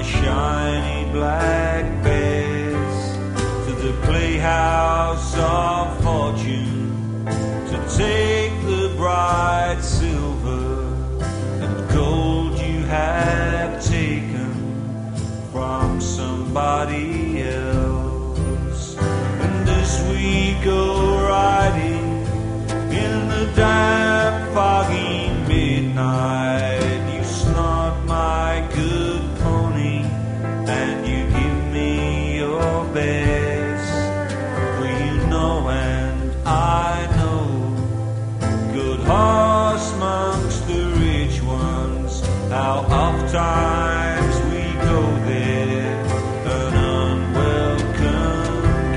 my shiny black bears to the playhouse of fortune to take the bright silver and gold you have taken from somebody else. And as we go riding in the damp foggy midnight, you snort my good pony and you give me your best. For you know and I know, good horse amongst the rich ones, how oft times we go there, an unwelcome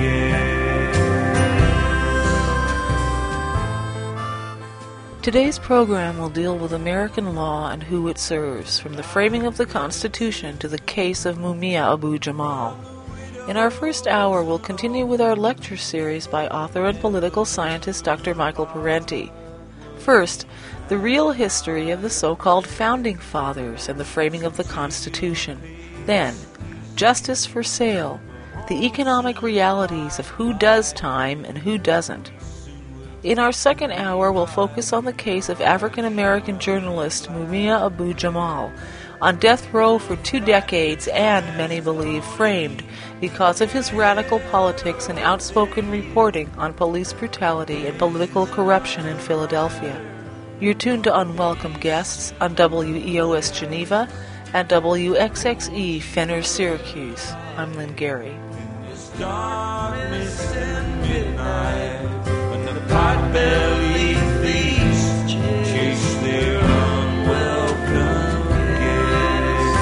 guest. Today's program will deal with American law and who it serves, from the framing of the Constitution to the case of Mumia Abu-Jamal. In our first hour, we'll continue with our lecture series by author and political scientist Dr. Michael Parenti. First, the real history of the so-called Founding Fathers and the framing of the Constitution. Then, justice for sale, the economic realities of who does time and who doesn't. In our second hour, we'll focus on the case of African-American journalist Mumia Abu-Jamal, on death row for 2 decades and, many believe, framed because of his radical politics and outspoken reporting on police brutality and political corruption in Philadelphia. You're tuned to Unwelcome Guests on WEOS Geneva and WXXE Fenner Syracuse. I'm Lynn Gary. Darkness and midnight, when the pot-bellied thieves chase their unwelcome guests.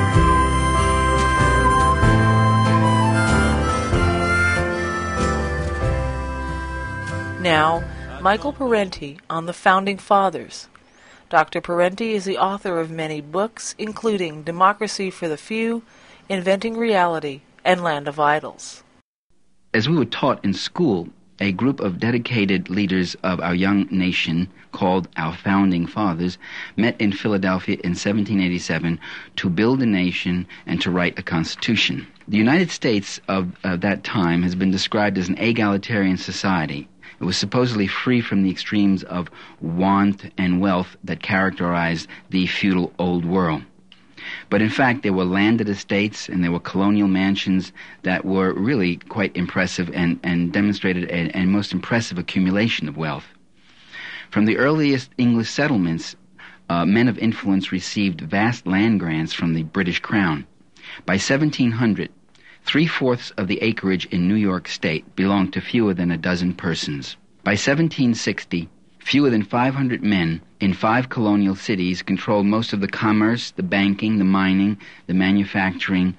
Now, Michael Parenti on the Founding Fathers. Dr. Parenti is the author of many books, including Democracy for the Few, Inventing Reality, and Land of Idols. As we were taught in school, a group of dedicated leaders of our young nation, called our Founding Fathers, met in Philadelphia in 1787 to build a nation and to write a constitution. The United States of that time has been described as an egalitarian society. It was supposedly free from the extremes of want and wealth that characterized the feudal old world. But in fact, there were landed estates and there were colonial mansions that were really quite impressive and demonstrated a most impressive accumulation of wealth. From the earliest English settlements, men of influence received vast land grants from the British Crown. By 1700, 3/4 of the acreage in New York State belonged to fewer than a dozen persons. By 1760, fewer than 500 men in 5 colonial cities controlled most of the commerce, the banking, the mining, the manufacturing,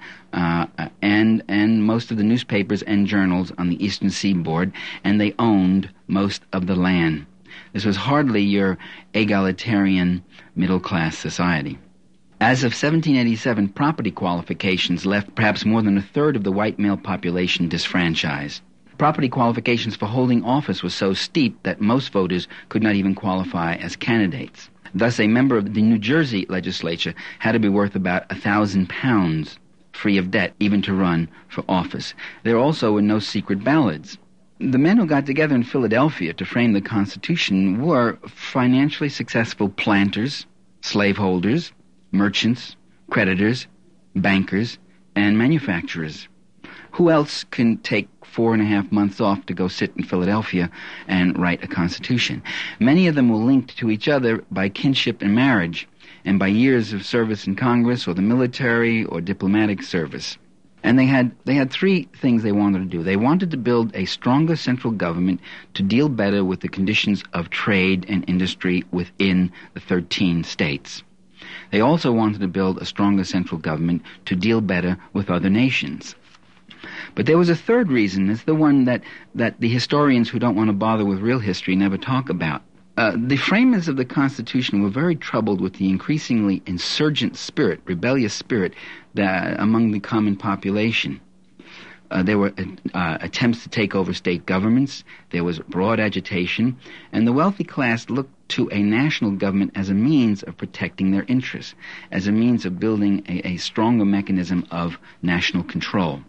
and most of the newspapers and journals on the eastern seaboard, and they owned most of the land. This was hardly your egalitarian middle-class society. As of 1787, property qualifications left perhaps more than a third of the white male population disfranchised. Property qualifications for holding office were so steep that most voters could not even qualify as candidates. Thus, a member of the New Jersey legislature had to be worth about £1,000, free of debt, even to run for office. There also were no secret ballots. The men who got together in Philadelphia to frame the Constitution were financially successful planters, slaveholders, merchants, creditors, bankers, and manufacturers. Who else can take 4.5 months off to go sit in Philadelphia and write a constitution? Many of them were linked to each other by kinship and marriage, and by years of service in Congress or the military or diplomatic service. And they had 3 things they wanted to do. They wanted to build a stronger central government to deal better with the conditions of trade and industry within the 13 states. They also wanted to build a stronger central government to deal better with other nations. But there was a third reason. It's the one that the historians who don't want to bother with real history never talk about. The framers of the Constitution were very troubled with the increasingly insurgent spirit, rebellious spirit, among the common population. There were attempts to take over state governments. There was broad agitation, and the wealthy class looked to a national government as a means of protecting their interests, as a means of building a stronger mechanism of national control.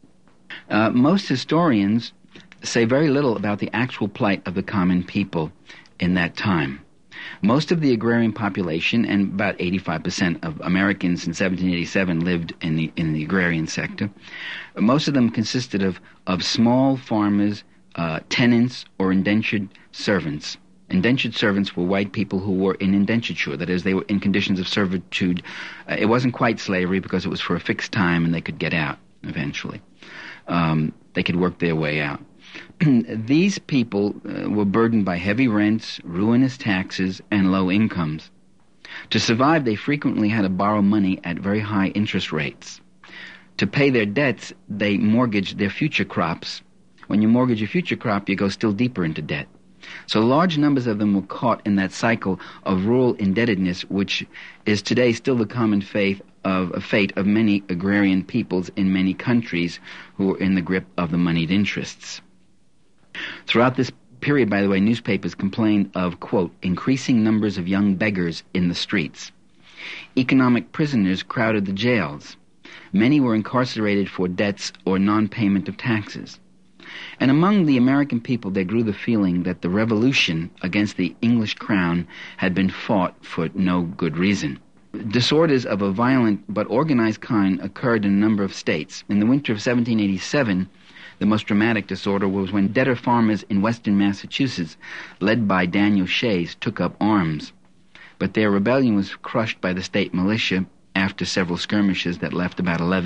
Most historians say very little about the actual plight of the common people in that time. Most of the agrarian population, and about 85% of Americans in 1787 lived in the agrarian sector. Most of them consisted of small farmers, tenants, or indentured servants. Indentured servants were white people who were in indenture, that is, they were in conditions of servitude. It wasn't quite slavery because it was for a fixed time and they could get out eventually. They could work their way out. These people were burdened by heavy rents, ruinous taxes, and low incomes. To survive, they frequently had to borrow money at very high interest rates. To pay their debts, they mortgaged their future crops. When you mortgage your future crop, you go still deeper into debt. So large numbers of them were caught in that cycle of rural indebtedness, which is today still the common fate of many agrarian peoples in many countries who are in the grip of the moneyed interests. Throughout this period, by the way, newspapers complained of, quote, increasing numbers of young beggars in the streets. Economic prisoners crowded the jails. Many were incarcerated for debts or non-payment of taxes. And among the American people there grew the feeling that the revolution against the English crown had been fought for no good reason. Disorders of a violent but organized kind occurred in a number of states. In the winter of 1787, the most dramatic disorder was when debtor farmers in western Massachusetts, led by Daniel Shays, took up arms. But their rebellion was crushed by the state militia after several skirmishes that left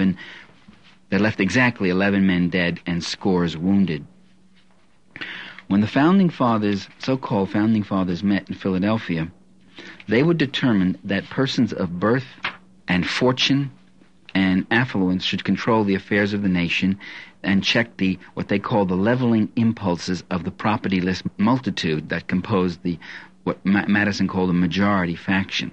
exactly 11 men dead and scores wounded. When the founding fathers, so-called founding fathers, met in Philadelphia, they were determined that persons of birth and fortune and affluence should control the affairs of the nation and check what they call the leveling impulses of the propertyless multitude that composed what Madison called a majority faction.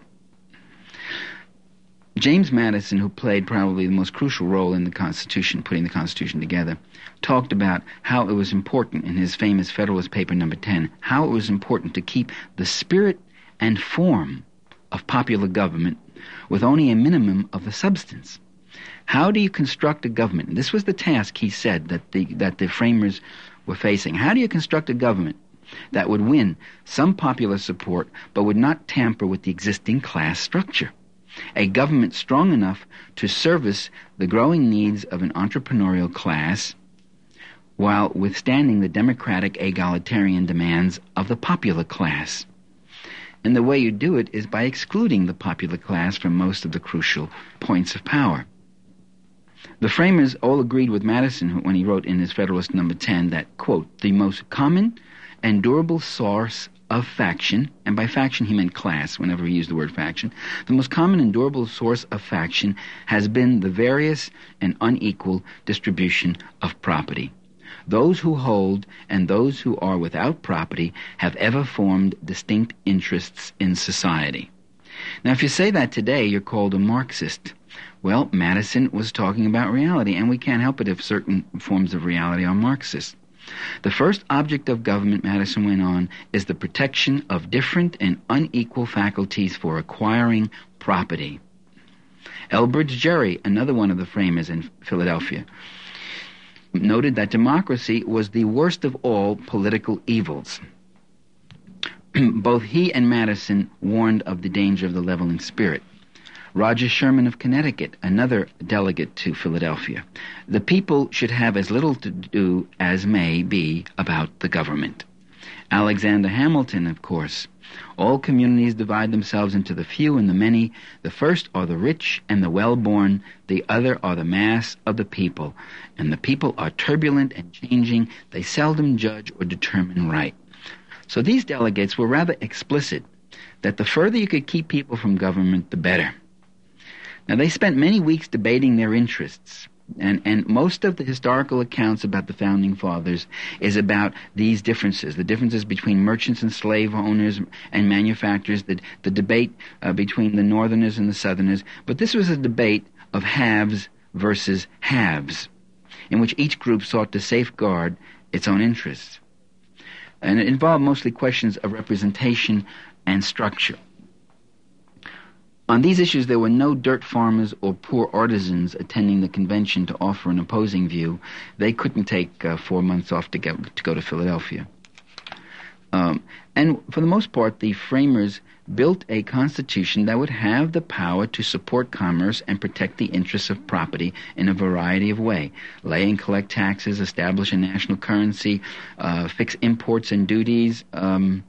James Madison, who played probably the most crucial role in the Constitution, putting the Constitution together, talked about how it was important in his famous Federalist Paper No. 10, how it was important to keep the spirit and form of popular government with only a minimum of the substance. How do you construct a government? This was the task, he said, that the framers were facing. How do you construct a government that would win some popular support but would not tamper with the existing class structure? A government strong enough to service the growing needs of an entrepreneurial class while withstanding the democratic egalitarian demands of the popular class. And the way you do it is by excluding the popular class from most of the crucial points of power. The framers all agreed with Madison when he wrote in his Federalist No. 10 that, quote, the most common and durable source of faction, and by faction he meant class whenever he used the word faction, the most common and durable source of faction has been the various and unequal distribution of property. Those who hold and those who are without property have ever formed distinct interests in society. Now, if you say that today, you're called a Marxist. Well, Madison was talking about reality, and we can't help it if certain forms of reality are Marxist. The first object of government, Madison went on, is the protection of different and unequal faculties for acquiring property. Elbridge Gerry, another one of the framers in Philadelphia, noted that democracy was the worst of all political evils. Both he and Madison warned of the danger of the leveling spirit. Roger Sherman of Connecticut, another delegate to Philadelphia. The people should have as little to do as may be about the government. Alexander Hamilton, of course. All communities divide themselves into the few and the many. The first are the rich and the well-born. The other are the mass of the people. And the people are turbulent and changing. They seldom judge or determine right. So these delegates were rather explicit that the further you could keep people from government, the better. Now, they spent many weeks debating their interests, and most of the historical accounts about the Founding Fathers is about these differences, the differences between merchants and slave owners and manufacturers, the debate between the Northerners and the Southerners. But this was a debate of haves versus haves, in which each group sought to safeguard its own interests. And it involved mostly questions of representation and structure. On these issues, there were no dirt farmers or poor artisans attending the convention to offer an opposing view. They couldn't take 4 months off to go to Philadelphia. And for the most part, the framers built a constitution that would have the power to support commerce and protect the interests of property in a variety of ways. Lay and collect taxes, establish a national currency, fix imports and duties, and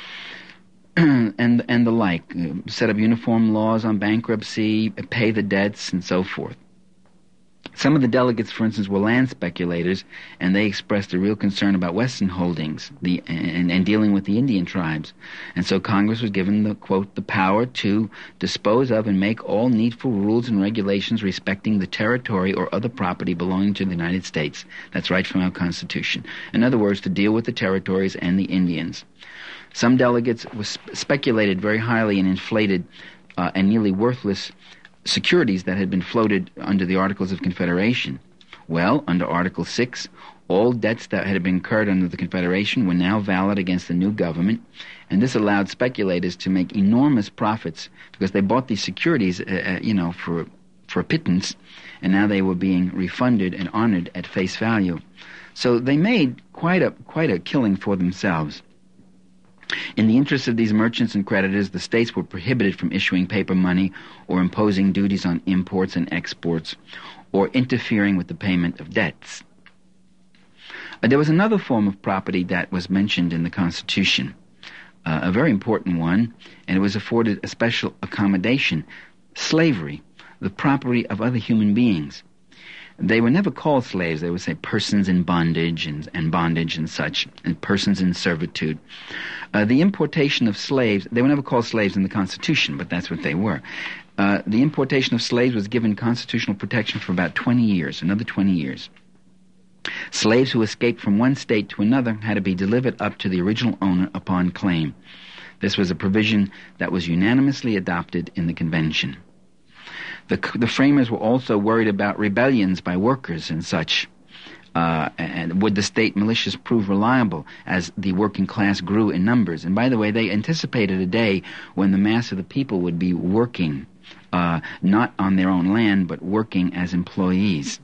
the like, set up uniform laws on bankruptcy, pay the debts, and so forth. Some of the delegates, for instance, were land speculators, and they expressed a real concern about Western holdings and dealing with the Indian tribes. And so Congress was given the, quote, the power to dispose of and make all needful rules and regulations respecting the territory or other property belonging to the United States. That's right from our Constitution. In other words, to deal with the territories and the Indians. Some delegates speculated very highly in inflated and nearly worthless securities that had been floated under the Articles of Confederation. Well, under Article 6, all debts that had been incurred under the Confederation were now valid against the new government, and this allowed speculators to make enormous profits because they bought these securities, for a pittance, and now they were being refunded and honored at face value. So they made quite a killing for themselves. In the interest of these merchants and creditors, the states were prohibited from issuing paper money or imposing duties on imports and exports or interfering with the payment of debts. There was another form of property that was mentioned in the Constitution, a very important one, and it was afforded a special accommodation: slavery, the property of other human beings. They were never called slaves. They would say persons in bondage and bondage and such, and persons in servitude. The importation of slaves, they were never called slaves in the Constitution, but that's what they were. The importation of slaves was given constitutional protection for about 20 years, another 20 years. Slaves who escaped from one state to another had to be delivered up to the original owner upon claim. This was a provision that was unanimously adopted in the convention. The framers were also worried about rebellions by workers and such. And would the state militias prove reliable as the working class grew in numbers? And by the way, they anticipated a day when the mass of the people would be working, not on their own land, but working as employees.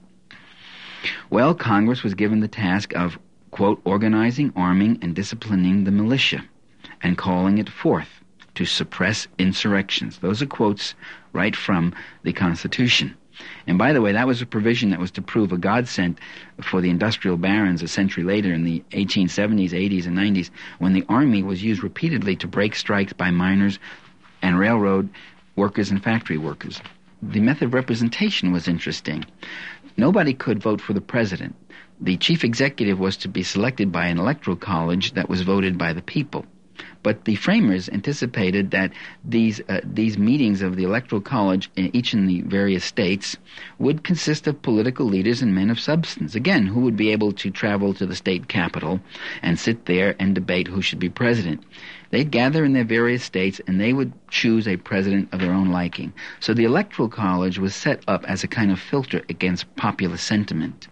Well, Congress was given the task of, quote, organizing, arming, and disciplining the militia, and calling it forth to suppress insurrections. Those are quotes right from the Constitution. And by the way, that was a provision that was to prove a godsend for the industrial barons a century later in the 1870s, 80s, and 90s, when the army was used repeatedly to break strikes by miners and railroad workers and factory workers. The method of representation was interesting. Nobody could vote for the president. The chief executive was to be selected by an electoral college that was voted by the people. But the framers anticipated that these meetings of the Electoral College, each in the various states, would consist of political leaders and men of substance. Again, who would be able to travel to the state capital and sit there and debate who should be president. They'd gather in their various states, and they would choose a president of their own liking. So the Electoral College was set up as a kind of filter against popular sentiment.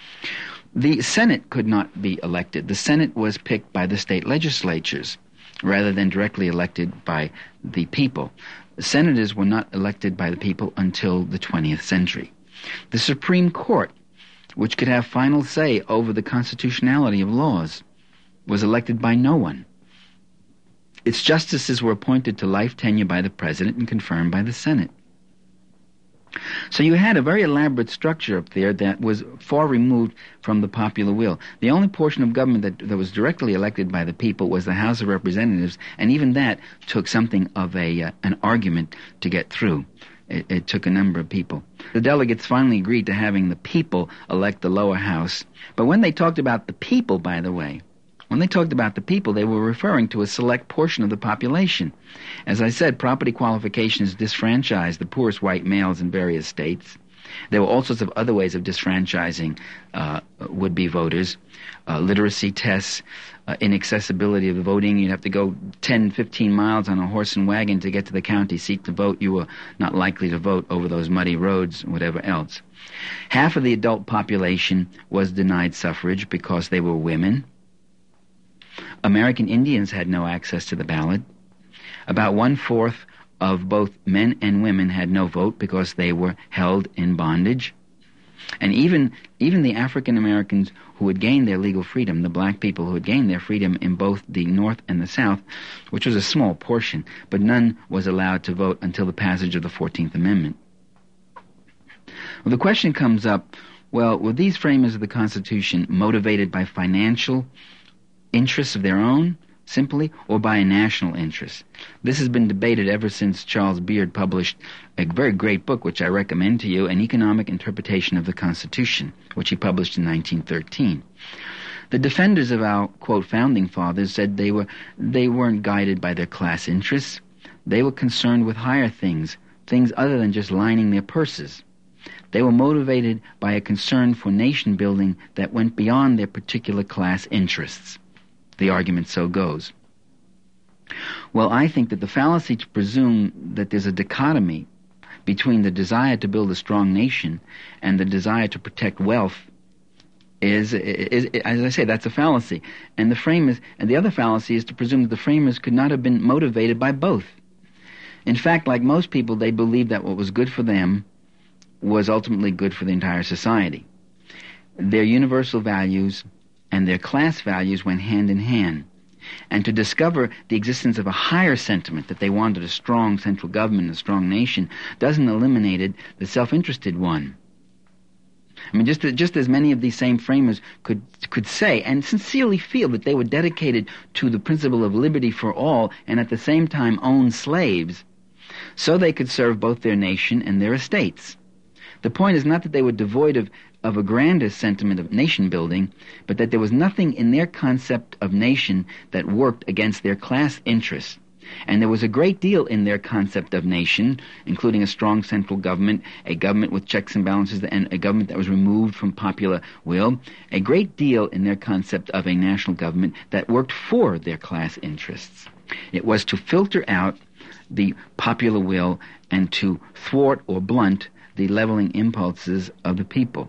The Senate could not be elected. The Senate was picked by the state legislatures, rather than directly elected by the people. Senators were not elected by the people until the 20th century. The Supreme Court, which could have final say over the constitutionality of laws, was elected by no one. Its justices were appointed to life tenure by the president and confirmed by the Senate. So you had a very elaborate structure up there that was far removed from the popular will. The only portion of government that was directly elected by the people was the House of Representatives, and even that took something of an argument to get through. It took a number of people. The delegates finally agreed to having the people elect the lower house. But when they talked about the people, by the way, when they talked about the people, they were referring to a select portion of the population. As I said, property qualifications disfranchised the poorest white males in various states. There were all sorts of other ways of disfranchising would-be voters. Literacy tests, inaccessibility of the voting. You'd have to go 10, 15 miles on a horse and wagon to get to the county seat to vote. You were not likely to vote over those muddy roads, whatever else. Half of the adult population was denied suffrage because they were women. American Indians had no access to the ballot. About 1/4 of both men and women had no vote because they were held in bondage. And even the African Americans who had gained their legal freedom, the black people who had gained their freedom in both the North and the South, which was a small portion, but none was allowed to vote until the passage of the 14th Amendment. Well, the question comes up, well, were these framers of the Constitution motivated by financial interests of their own, simply, or by a national interest? This has been debated ever since Charles Beard published a very great book, which I recommend to you, An Economic Interpretation of the Constitution, which he published in 1913. The defenders of our, quote, founding fathers said they weren't guided by their class interests. They were concerned with higher things other than just lining their purses. They were motivated by a concern for nation building that went beyond their particular class interests. The argument so goes. Well, I think that the fallacy to presume that there's a dichotomy between the desire to build a strong nation and the desire to protect wealth is as I say, that's a fallacy. And the other fallacy is to presume that the framers could not have been motivated by both. In fact, like most people, they believed that what was good for them was ultimately good for the entire society. Their universal values and their class values went hand in hand. And to discover the existence of a higher sentiment that they wanted a strong central government, a strong nation, doesn't eliminate the self-interested one. I mean, just as many of these same framers could say and sincerely feel that they were dedicated to the principle of liberty for all and at the same time own slaves, so they could serve both their nation and their estates. The point is not that they were devoid of a grander sentiment of nation building, but that there was nothing in their concept of nation that worked against their class interests. And there was a great deal in their concept of nation, including a strong central government, a government with checks and balances, and a government that was removed from popular will, a great deal in their concept of a national government that worked for their class interests. It was to filter out the popular will and to thwart or blunt the leveling impulses of the people.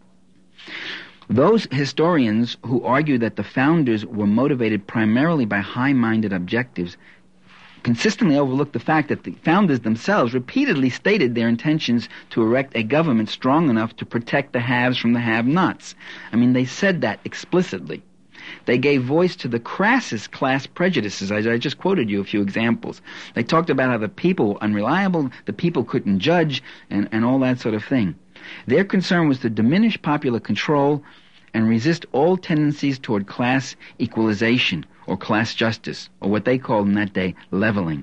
Those historians who argue that the founders were motivated primarily by high-minded objectives consistently overlook the fact that the founders themselves repeatedly stated their intentions to erect a government strong enough to protect the haves from the have-nots. I mean, they said that explicitly. They gave voice to the crassest class prejudices. I just quoted you a few examples. They talked about how the people were unreliable, the people couldn't judge, and all that sort of thing. Their concern was to diminish popular control and resist all tendencies toward class equalization or class justice, or what they called in that day leveling.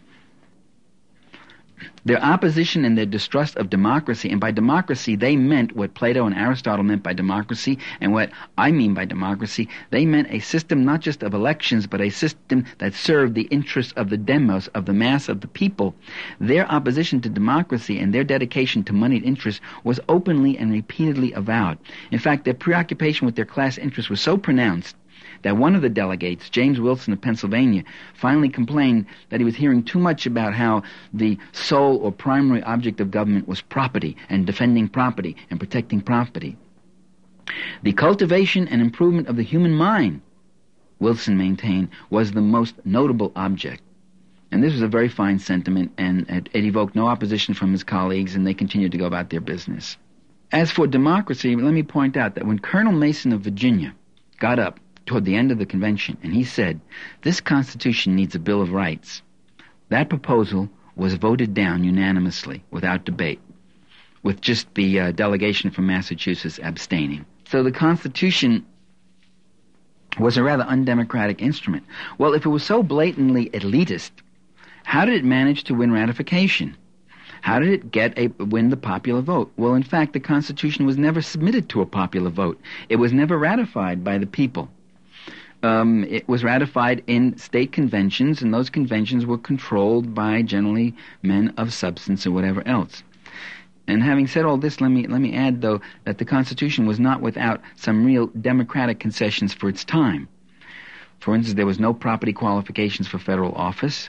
Their opposition and their distrust of democracy, and by democracy they meant what Plato and Aristotle meant by democracy, and what I mean by democracy, they meant a system not just of elections, but a system that served the interests of the demos, of the mass of the people. Their opposition to democracy and their dedication to moneyed interests was openly and repeatedly avowed. In fact, their preoccupation with their class interests was so pronounced that one of the delegates, James Wilson of Pennsylvania, finally complained that he was hearing too much about how the sole or primary object of government was property and defending property and protecting property. The cultivation and improvement of the human mind, Wilson maintained, was the most notable object. And this was a very fine sentiment, and it evoked no opposition from his colleagues, and they continued to go about their business. As for democracy, let me point out that when Colonel Mason of Virginia got up toward the end of the convention, and he said, "This Constitution needs a Bill of Rights," that proposal was voted down unanimously, without debate, with just the delegation from Massachusetts abstaining. So the Constitution was a rather undemocratic instrument. Well, if it was so blatantly elitist, how did it manage to win ratification? How did it win the popular vote? Well, in fact, the Constitution was never submitted to a popular vote. It was never ratified by the people. It was ratified in state conventions, and those conventions were controlled by generally men of substance or whatever else. And having said all this, let me add, though, that the Constitution was not without some real democratic concessions for its time. For instance, there was no property qualifications for federal office.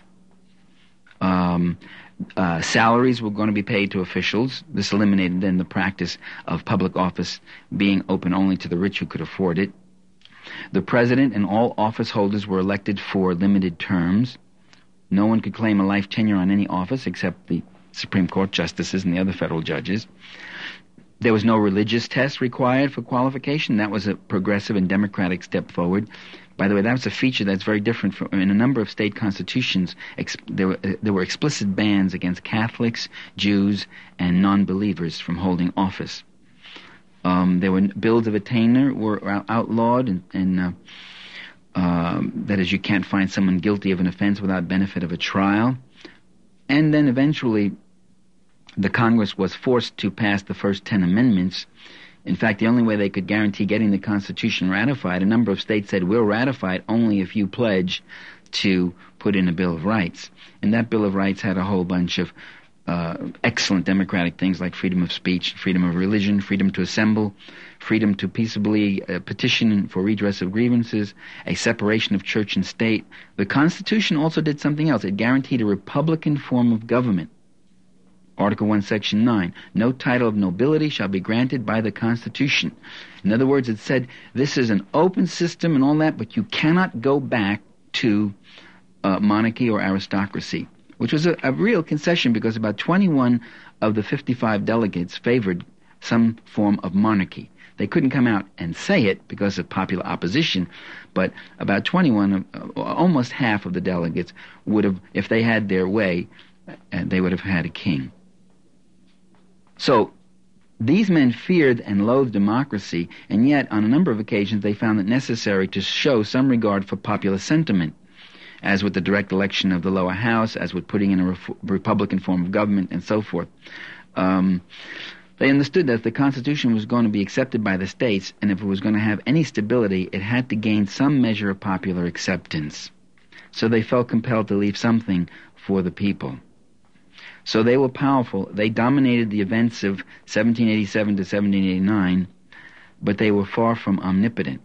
Salaries were going to be paid to officials. This eliminated then the practice of public office being open only to the rich who could afford it. The president and all office holders were elected for limited terms. No one could claim a life tenure on any office except the Supreme Court justices and the other federal judges. There was no religious test required for qualification. That was a progressive and democratic step forward. By the way, that was a feature that's very different from in a number of state constitutions. There were explicit bans against Catholics, Jews, and non-believers from holding office. There were bills of attainder were outlawed, and that is, you can't find someone guilty of an offense without benefit of a trial. And then eventually, the Congress was forced to pass the first 10 amendments. In fact, the only way they could guarantee getting the Constitution ratified, a number of states said, we'll ratify it only if you pledge to put in a Bill of Rights. And that Bill of Rights had a whole bunch of excellent democratic things like freedom of speech, freedom of religion, freedom to assemble, freedom to peaceably petition for redress of grievances, a separation of church and state. The Constitution also did something else. It guaranteed a republican form of government. Article 1, Section 9, no title of nobility shall be granted by the Constitution. In other words, it said this is an open system and all that, but you cannot go back to monarchy or aristocracy, which was a real concession because about 21 of the 55 delegates favored some form of monarchy. They couldn't come out and say it because of popular opposition, but about 21, almost half of the delegates would have, if they had their way, they would have had a king. So these men feared and loathed democracy, and yet on a number of occasions they found it necessary to show some regard for popular sentiment, as with the direct election of the lower house, as with putting in a republican form of government, and so forth. They understood that if the Constitution was going to be accepted by the states, and if it was going to have any stability, it had to gain some measure of popular acceptance. So they felt compelled to leave something for the people. So they were powerful. They dominated the events of 1787 to 1789, but they were far from omnipotent.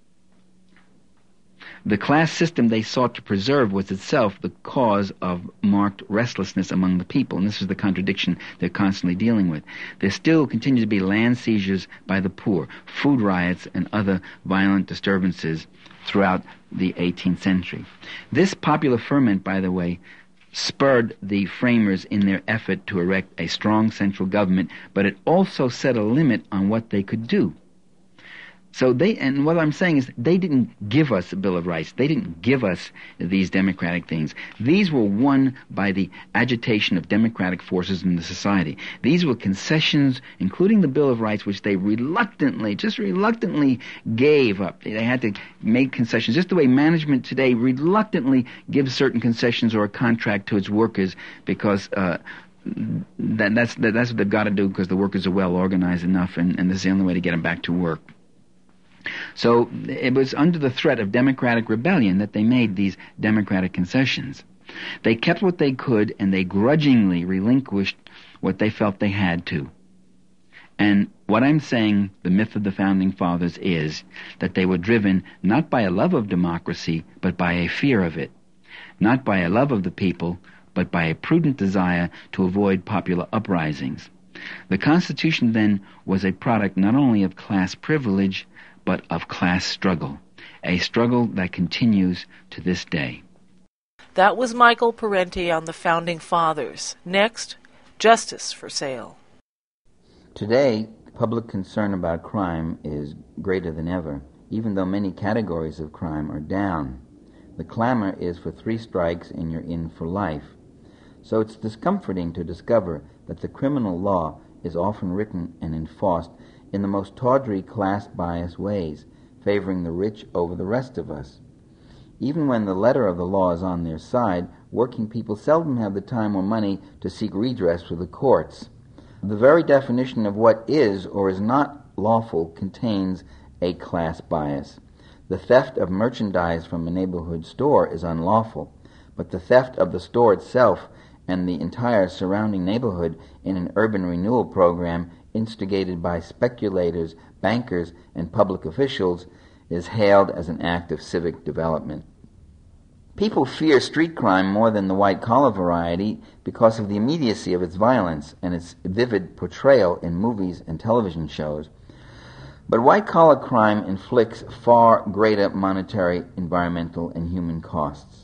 The class system they sought to preserve was itself the cause of marked restlessness among the people, and this is the contradiction they're constantly dealing with. There still continue to be land seizures by the poor, food riots, and other violent disturbances throughout the 18th century. This popular ferment, by the way, spurred the framers in their effort to erect a strong central government, but it also set a limit on what they could do. So and what I'm saying is they didn't give us a Bill of Rights. They didn't give us these democratic things. These were won by the agitation of democratic forces in the society. These were concessions, including the Bill of Rights, which they reluctantly gave up. They had to make concessions, just the way management today reluctantly gives certain concessions or a contract to its workers because that's what they've got to do because the workers are well organized enough, and this is the only way to get them back to work. So it was under the threat of democratic rebellion that they made these democratic concessions. They kept what they could, and they grudgingly relinquished what they felt they had to. And what I'm saying, the myth of the Founding Fathers, is that they were driven not by a love of democracy, but by a fear of it. Not by a love of the people, but by a prudent desire to avoid popular uprisings. The Constitution, then, was a product not only of class privilege, but of class struggle, a struggle that continues to this day. That was Michael Parenti on the Founding Fathers. Next, Justice for Sale. Today, public concern about crime is greater than ever, even though many categories of crime are down. The clamor is for 3 strikes and you're in for life. So it's discomforting to discover that the criminal law is often written and enforced in the most tawdry class-biased ways, favoring the rich over the rest of us. Even when the letter of the law is on their side, working people seldom have the time or money to seek redress with the courts. The very definition of what is or is not lawful contains a class bias. The theft of merchandise from a neighborhood store is unlawful, but the theft of the store itself and the entire surrounding neighborhood in an urban renewal program instigated by speculators, bankers, and public officials is hailed as an act of civic development. People fear street crime more than the white-collar variety because of the immediacy of its violence and its vivid portrayal in movies and television shows. But white-collar crime inflicts far greater monetary, environmental, and human costs.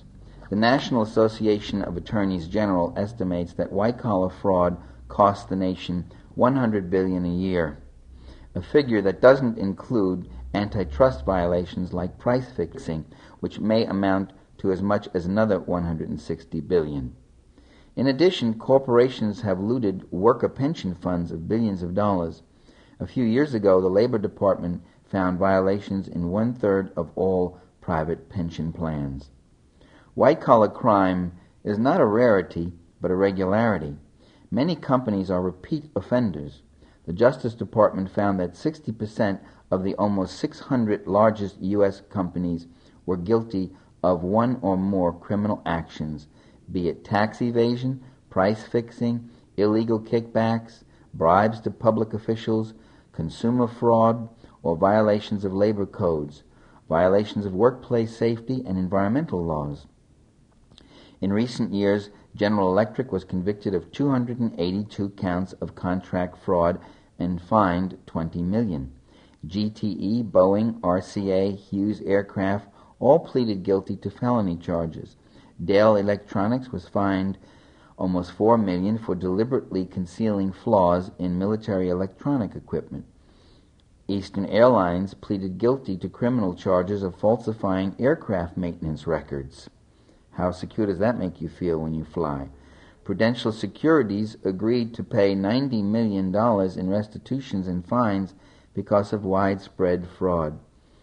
The National Association of Attorneys General estimates that white-collar fraud costs the nation $100 billion a year, a figure that doesn't include antitrust violations like price fixing, which may amount to as much as another $160 billion. In addition, corporations have looted worker pension funds of billions of dollars. A few years ago, the Labor Department found violations in 1/3 of all private pension plans. White-collar crime is not a rarity, but a regularity. Many companies are repeat offenders. The Justice Department found that 60% of the almost 600 largest U.S. companies were guilty of one or more criminal actions, be it tax evasion, price fixing, illegal kickbacks, bribes to public officials, consumer fraud, or violations of labor codes, violations of workplace safety and environmental laws. In recent years, General Electric was convicted of 282 counts of contract fraud and fined $20 million. GTE, Boeing, RCA, Hughes Aircraft all pleaded guilty to felony charges. Dell Electronics was fined almost $4 million for deliberately concealing flaws in military electronic equipment. Eastern Airlines pleaded guilty to criminal charges of falsifying aircraft maintenance records. How secure does that make you feel when you fly? Prudential Securities agreed to pay $90 million in restitutions and fines because of widespread fraud.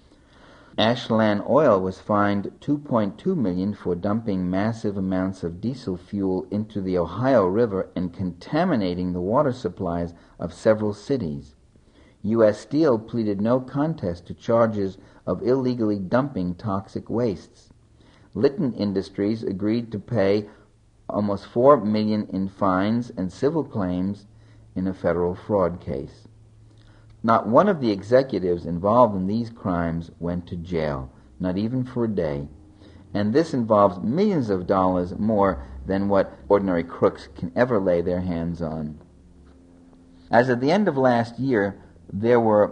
Ashland Oil was fined $2.2 million for dumping massive amounts of diesel fuel into the Ohio River and contaminating the water supplies of several cities. U.S. Steel pleaded no contest to charges of illegally dumping toxic wastes. Litton Industries agreed to pay almost $4 million in fines and civil claims in a federal fraud case. Not one of the executives involved in these crimes went to jail, not even for a day. And this involves millions of dollars more than what ordinary crooks can ever lay their hands on. As of the end of last year, there were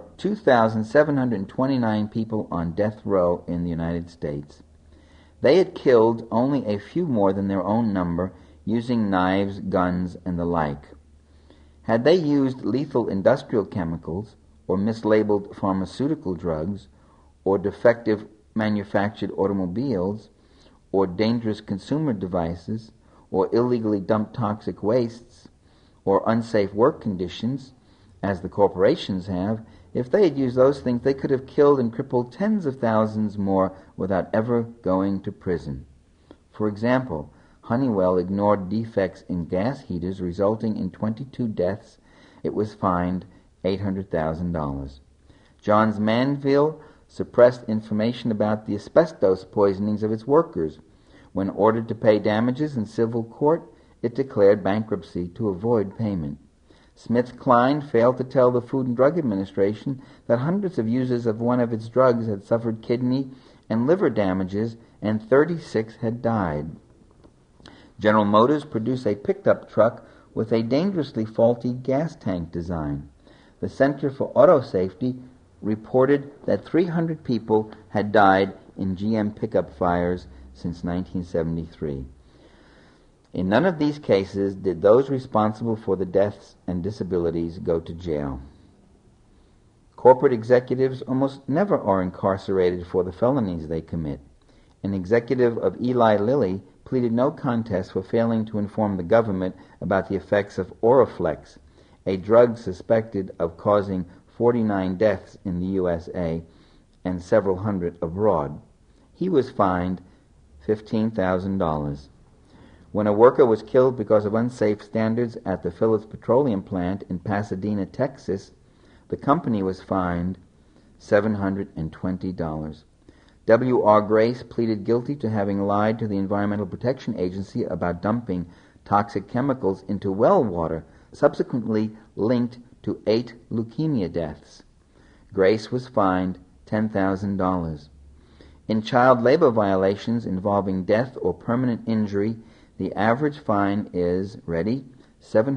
2,729 people on death row in the United States. They had killed only a few more than their own number, using knives, guns, and the like. Had they used lethal industrial chemicals, or mislabeled pharmaceutical drugs, or defective manufactured automobiles, or dangerous consumer devices, or illegally dumped toxic wastes, or unsafe work conditions, as the corporations have, if they had used those things, they could have killed and crippled tens of thousands more without ever going to prison. For example, Honeywell ignored defects in gas heaters, resulting in 22 deaths. It was fined $800,000. Johns Manville suppressed information about the asbestos poisonings of its workers. When ordered to pay damages in civil court, it declared bankruptcy to avoid payment. SmithKline failed to tell the Food and Drug Administration that hundreds of users of one of its drugs had suffered kidney and liver damages, and 36 had died. General Motors produced a pickup truck with a dangerously faulty gas tank design. The Center for Auto Safety reported that 300 people had died in GM pickup fires since 1973. In none of these cases did those responsible for the deaths and disabilities go to jail. Corporate executives almost never are incarcerated for the felonies they commit. An executive of Eli Lilly pleaded no contest for failing to inform the government about the effects of Oriflex, a drug suspected of causing 49 deaths in the USA and several hundred abroad. He was fined $15,000. When a worker was killed because of unsafe standards at the Phillips Petroleum plant in Pasadena, Texas, the company was fined $720. W.R. Grace pleaded guilty to having lied to the Environmental Protection Agency about dumping toxic chemicals into well water, subsequently linked to 8 leukemia deaths. Grace was fined $10,000. In child labor violations involving death or permanent injury, the average fine is, ready,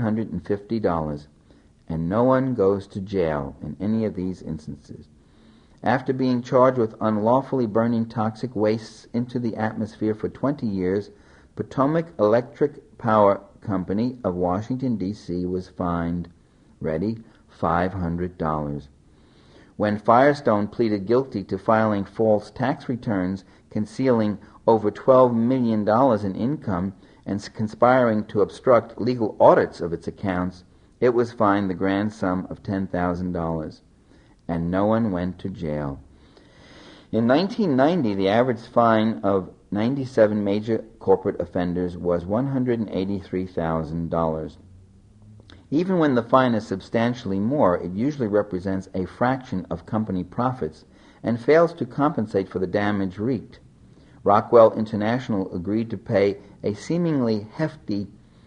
$750, and no one goes to jail in any of these instances. After being charged with unlawfully burning toxic wastes into the atmosphere for 20 years, Potomac Electric Power Company of Washington, D.C. was fined, ready, $500. When Firestone pleaded guilty to filing false tax returns, concealing over $12 million in income, and conspiring to obstruct legal audits of its accounts, it was fined the grand sum of $10,000. And no one went to jail. In 1990, the average fine of 97 major corporate offenders was $183,000. Even when the fine is substantially more, it usually represents a fraction of company profits and fails to compensate for the damage wreaked. Rockwell International agreed to pay a seemingly hefty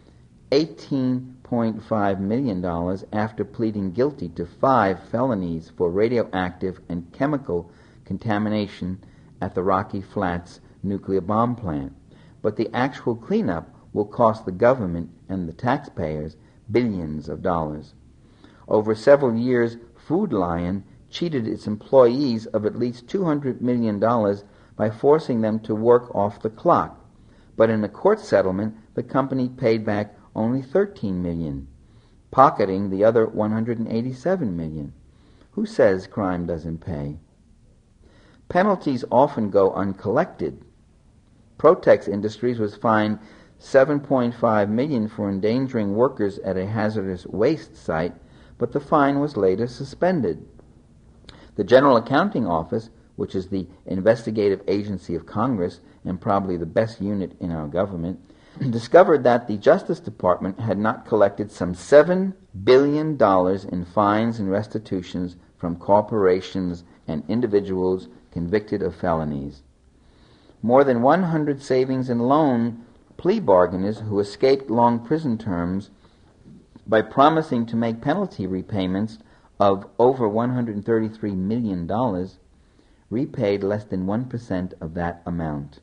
$18.5 million after pleading guilty to 5 felonies for radioactive and chemical contamination at the Rocky Flats nuclear bomb plant. But the actual cleanup will cost the government and the taxpayers billions of dollars. Over several years, Food Lion cheated its employees of at least $200 million by forcing them to work off the clock. But in a court settlement, the company paid back only $13 million, pocketing the other $187 million. Who says crime doesn't pay? Penalties often go uncollected. Protex Industries was fined $7.5 million for endangering workers at a hazardous waste site, but the fine was later suspended. The General Accounting Office, which is the investigative agency of Congress and probably the best unit in our government, discovered that the Justice Department had not collected some $7 billion in fines and restitutions from corporations and individuals convicted of felonies. More than 100 savings and loan plea bargainers who escaped long prison terms by promising to make penalty repayments of over $133 million repaid less than 1% of that amount.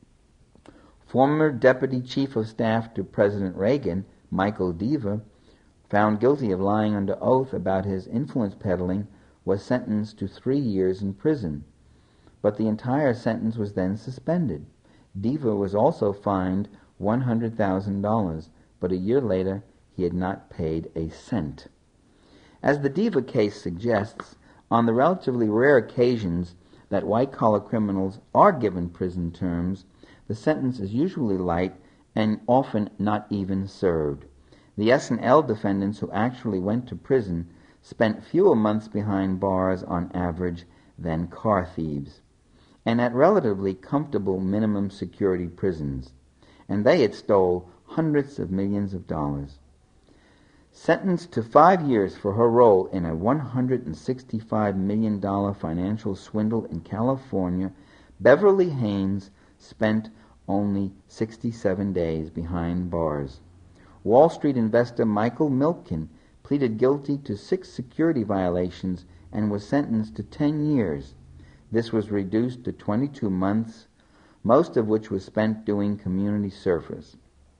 Former Deputy Chief of Staff to President Reagan, Michael Deaver, found guilty of lying under oath about his influence peddling, was sentenced to 3 years in prison. But the entire sentence was then suspended. Deaver was also fined $100,000, but a year later he had not paid a cent. As the Deaver case suggests, on the relatively rare occasions that white-collar criminals are given prison terms, the sentence is usually light and often not even served. The S&L defendants who actually went to prison spent fewer months behind bars on average than car thieves, and at relatively comfortable minimum security prisons, and they had stole hundreds of millions of dollars. Sentenced to 5 years for her role in a $165 million financial swindle in California, Beverly Haynes spent only 67 days behind bars. Wall Street investor Michael Milken pleaded guilty to 6 security violations and was sentenced to 10 years. This was reduced to 22 months, most of which was spent doing community service.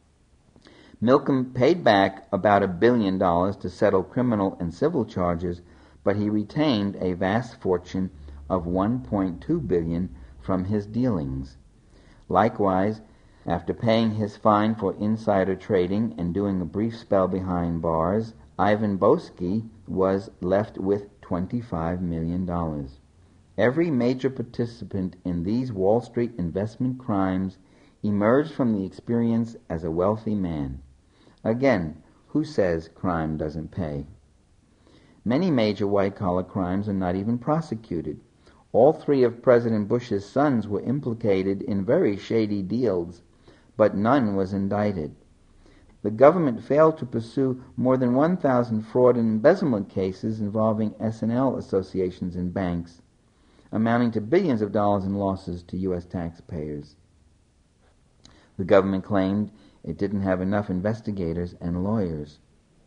Milken paid back about $1 billion to settle criminal and civil charges, but he retained a vast fortune of $1.2 billion from his dealings. Likewise, after paying his fine for insider trading and doing a brief spell behind bars, Ivan Boesky was left with $25 million. Every major participant in these Wall Street investment crimes emerged from the experience as a wealthy man. Again, who says crime doesn't pay? Many major white-collar crimes are not even prosecuted. All 3 of President Bush's sons were implicated in very shady deals, but none was indicted. The government failed to pursue more than 1,000 fraud and embezzlement cases involving S&L associations and banks, amounting to billions of dollars in losses to U.S. taxpayers. The government claimed it didn't have enough investigators and lawyers.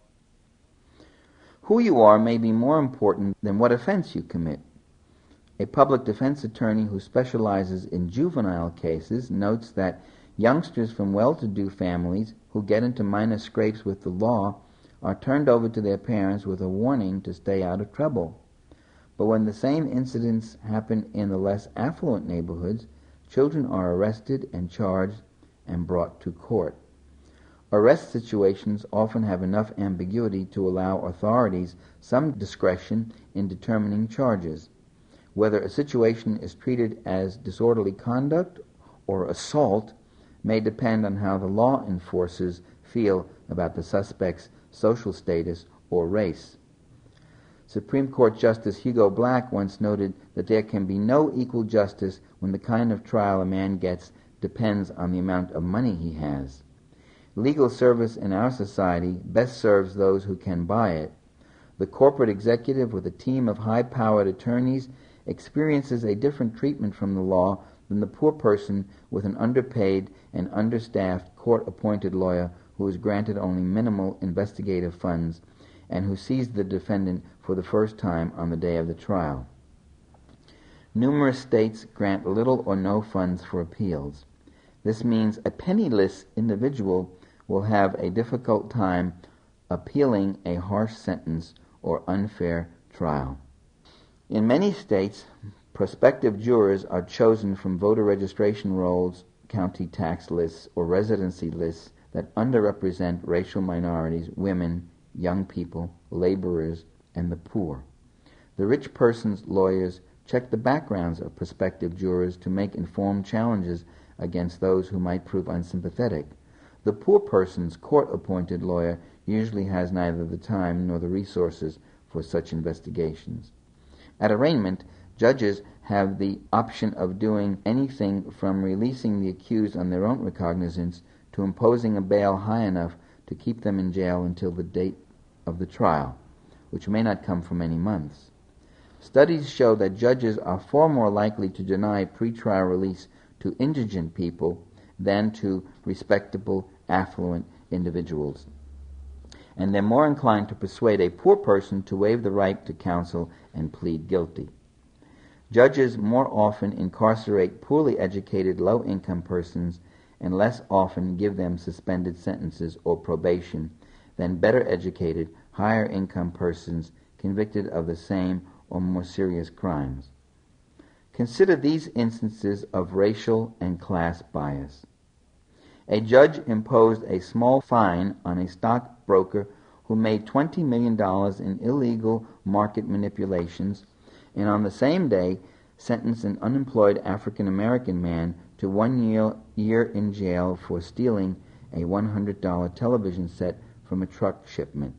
Who you are may be more important than what offense you commit. A public defense attorney who specializes in juvenile cases notes that youngsters from well-to-do families who get into minor scrapes with the law are turned over to their parents with a warning to stay out of trouble. But when the same incidents happen in the less affluent neighborhoods, children are arrested and charged and brought to court. Arrest situations often have enough ambiguity to allow authorities some discretion in determining charges. Whether a situation is treated as disorderly conduct or assault may depend on how the law enforcers feel about the suspect's social status or race. Supreme Court Justice Hugo Black once noted that there can be no equal justice when the kind of trial a man gets depends on the amount of money he has. Legal service in our society best serves those who can buy it. The corporate executive with a team of high-powered attorneys experiences a different treatment from the law than the poor person with an underpaid and understaffed court-appointed lawyer who is granted only minimal investigative funds and who sees the defendant for the first time on the day of the trial. Numerous states grant little or no funds for appeals. This means a penniless individual will have a difficult time appealing a harsh sentence or unfair trial. In many states, prospective jurors are chosen from voter registration rolls, county tax lists, or residency lists that underrepresent racial minorities, women, young people, laborers, and the poor. The rich person's lawyers check the backgrounds of prospective jurors to make informed challenges against those who might prove unsympathetic. The poor person's court-appointed lawyer usually has neither the time nor the resources for such investigations. At arraignment, judges have the option of doing anything from releasing the accused on their own recognizance to imposing a bail high enough to keep them in jail until the date of the trial, which may not come for many months. Studies show that judges are far more likely to deny pretrial release to indigent people than to respectable, affluent individuals. And they're more inclined to persuade a poor person to waive the right to counsel and plead guilty. Judges more often incarcerate poorly educated, low-income persons and less often give them suspended sentences or probation than better educated, higher-income persons convicted of the same or more serious crimes. Consider these instances of racial and class bias. A judge imposed a small fine on a stockbroker who made $20 million in illegal market manipulations, and on the same day sentenced an unemployed African-American man to 1 year in jail for stealing a $100 television set from a truck shipment.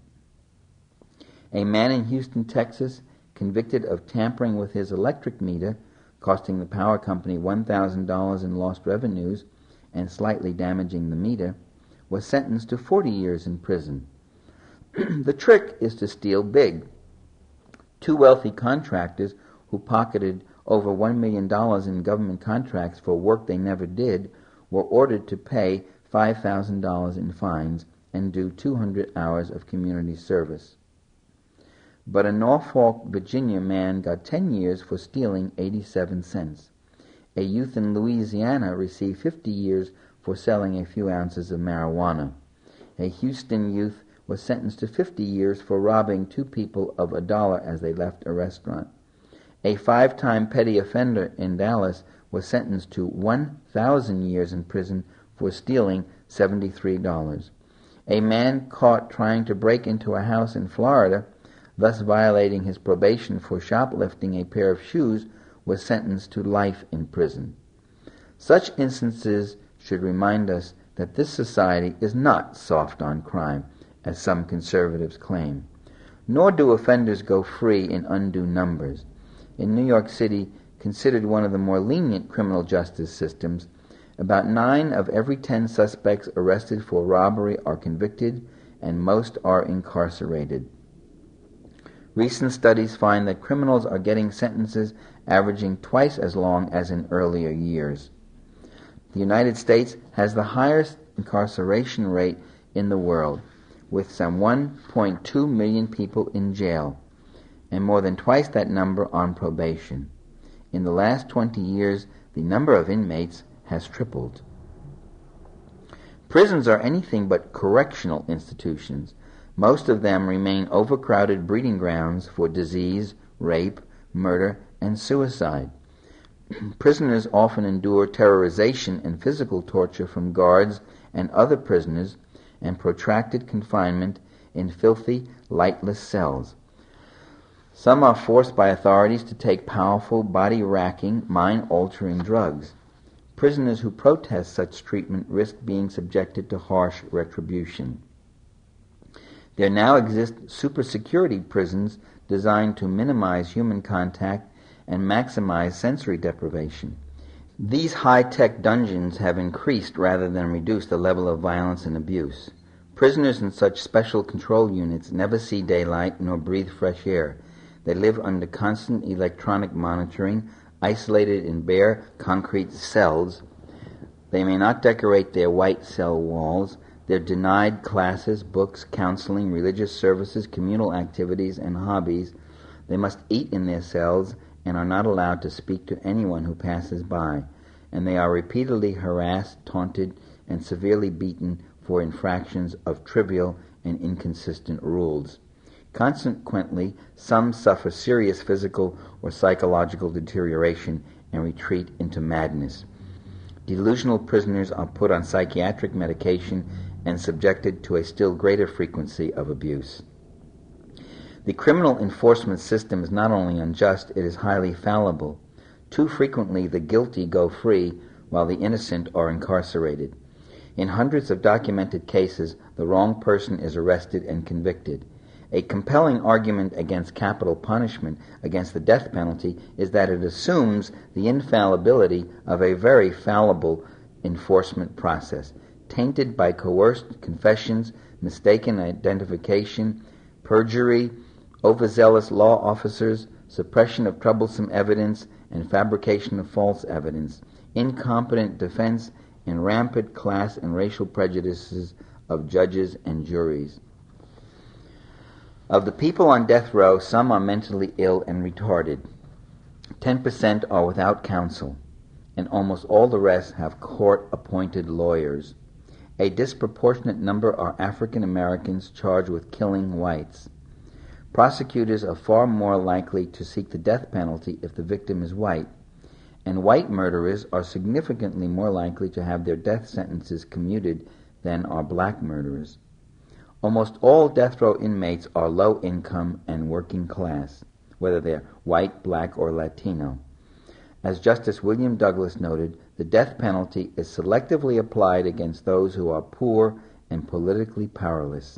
A man in Houston, Texas, convicted of tampering with his electric meter, costing the power company $1,000 in lost revenues and slightly damaging the meter, was sentenced to 40 years in prison. The trick is to steal big. Two wealthy contractors who pocketed over $1 million in government contracts for work they never did were ordered to pay $5,000 in fines and do 200 hours of community service. But a Norfolk, Virginia man got 10 years for stealing 87 cents. A youth in Louisiana received 50 years for selling a few ounces of marijuana. A Houston youth was sentenced to 50 years for robbing two people of $1 as they left a restaurant. A 5-time petty offender in Dallas was sentenced to 1,000 years in prison for stealing $73. A man caught trying to break into a house in Florida, thus violating his probation for shoplifting a pair of shoes, was sentenced to life in prison. Such instances should remind us that this society is not soft on crime, as some conservatives claim. Nor do offenders go free in undue numbers. In New York City, considered one of the more lenient criminal justice systems, about 9 of every 10 suspects arrested for robbery are convicted, and most are incarcerated. Recent studies find that criminals are getting sentences averaging twice as long as in earlier years. The United States has the highest incarceration rate in the world, with some 1.2 million people in jail, and more than twice that number on probation. In the last 20 years, the number of inmates has tripled. Prisons are anything but correctional institutions. Most of them remain overcrowded breeding grounds for disease, rape, murder, and suicide. Prisoners often endure terrorization and physical torture from guards and other prisoners, and protracted confinement in filthy, lightless cells. Some are forced by authorities to take powerful, body-racking, mind-altering drugs. Prisoners who protest such treatment risk being subjected to harsh retribution. There now exist super-security prisons designed to minimize human contact and maximize sensory deprivation. These high-tech dungeons have increased rather than reduced the level of violence and abuse. Prisoners in such special control units never see daylight nor breathe fresh air. They live under constant electronic monitoring, isolated in bare concrete cells. They may not decorate their white cell walls. They're denied classes, books, counseling, religious services, communal activities, and hobbies. They must eat in their cells and are not allowed to speak to anyone who passes by. And they are repeatedly harassed, taunted, and severely beaten for infractions of trivial and inconsistent rules. Consequently, some suffer serious physical or psychological deterioration and retreat into madness. Delusional prisoners are put on psychiatric medication and subjected to a still greater frequency of abuse. The criminal enforcement system is not only unjust, it is highly fallible. Too frequently the guilty go free while the innocent are incarcerated. In hundreds of documented cases, the wrong person is arrested and convicted. A compelling argument against capital punishment, against the death penalty, is that it assumes the infallibility of a very fallible enforcement process, tainted by coerced confessions, mistaken identification, perjury, overzealous law officers, suppression of troublesome evidence, and fabrication of false evidence, incompetent defense, and rampant class and racial prejudices of judges and juries. Of the people on death row, some are mentally ill and retarded. 10% are without counsel, and almost all the rest have court-appointed lawyers. A disproportionate number are African Americans charged with killing whites. Prosecutors are far more likely to seek the death penalty if the victim is white, and white murderers are significantly more likely to have their death sentences commuted than are black murderers. Almost all death row inmates are low income and working class, whether they're white, black, or Latino. As Justice William Douglas noted, the death penalty is selectively applied against those who are poor and politically powerless.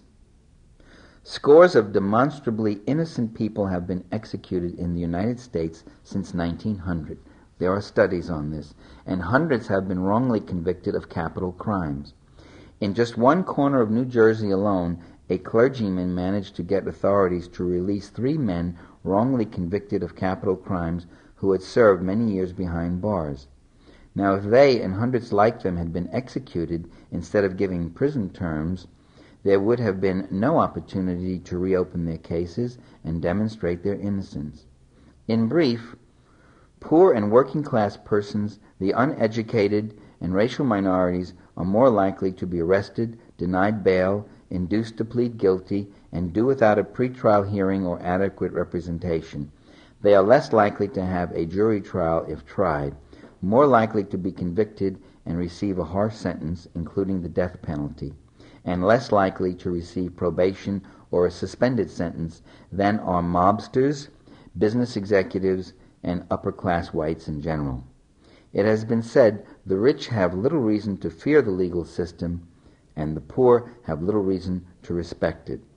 Scores of demonstrably innocent people have been executed in the United States since 1900. There are studies on this, and hundreds have been wrongly convicted of capital crimes. In just one corner of New Jersey alone, a clergyman managed to get authorities to release 3 men wrongly convicted of capital crimes who had served many years behind bars. Now, if they and hundreds like them had been executed instead of giving prison terms, there would have been no opportunity to reopen their cases and demonstrate their innocence. In brief, poor and working-class persons, the uneducated, and racial minorities are more likely to be arrested, denied bail, induced to plead guilty, and do without a pretrial hearing or adequate representation. They are less likely to have a jury trial if tried, more likely to be convicted and receive a harsh sentence, including the death penalty, and less likely to receive probation or a suspended sentence than are mobsters, business executives, and upper-class whites in general. It has been said the rich have little reason to fear the legal system, and the poor have little reason to respect it.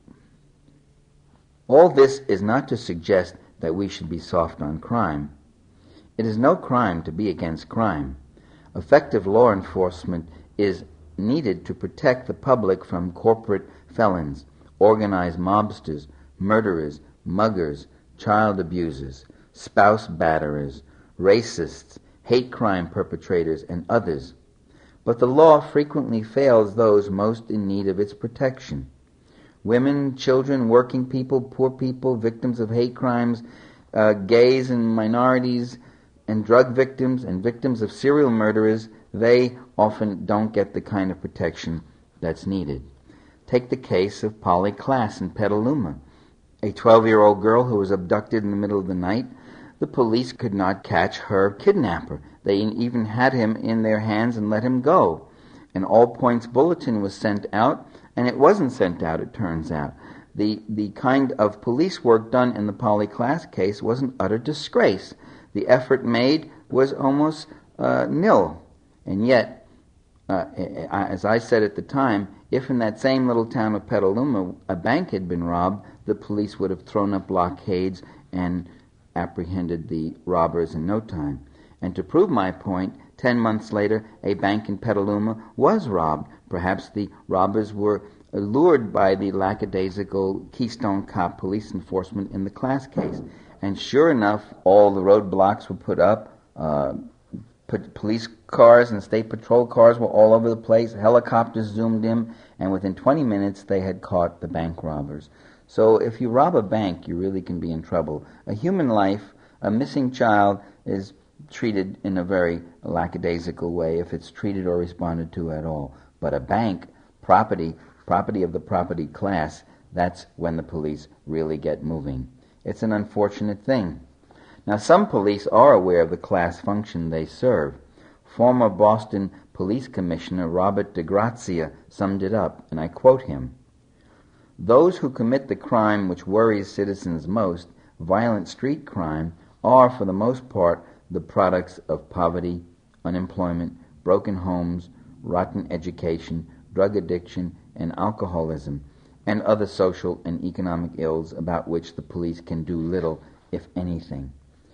All this is not to suggest that we should be soft on crime. It is no crime to be against crime. Effective law enforcement is needed to protect the public from corporate felons, organized mobsters, murderers, muggers, child abusers, spouse batterers, racists, hate crime perpetrators, and others. But the law frequently fails those most in need of its protection. Women, children, working people, poor people, victims of hate crimes, gays and minorities, and drug victims, and victims of serial murderers, they often don't get the kind of protection that's needed. Take the case of Polly Klaas in Petaluma, a 12-year-old girl who was abducted in the middle of the night, The police could not catch her kidnapper. They even had him in their hands and let him go. An all-points bulletin was sent out, and it wasn't sent out, it turns out. The kind of police work done in the Polly Klaas case was an utter disgrace. The effort made was almost nil. And yet, as I said at the time, if in that same little town of Petaluma a bank had been robbed, the police would have thrown up blockades and apprehended the robbers in no time. And to prove my point, 10 months later, a bank in Petaluma was robbed. Perhaps the robbers were lured by the lackadaisical Keystone Cop police enforcement in the Klaas case. And sure enough, all the roadblocks were put up. Police cars and state patrol cars were all over the place. Helicopters zoomed in, and within 20 minutes they had caught the bank robbers. So if you rob a bank, you really can be in trouble. A human life, a missing child, is treated in a very lackadaisical way if it's treated or responded to at all. But a bank, property of the property class, that's when the police really get moving. It's an unfortunate thing. Now, some police are aware of the class function they serve. Former Boston Police Commissioner Robert DeGrazia summed it up, and I quote him, "Those who commit the crime which worries citizens most, violent street crime, are for the most part the products of poverty, unemployment, broken homes, rotten education, drug addiction, and alcoholism, and other social and economic ills about which the police can do little, if anything."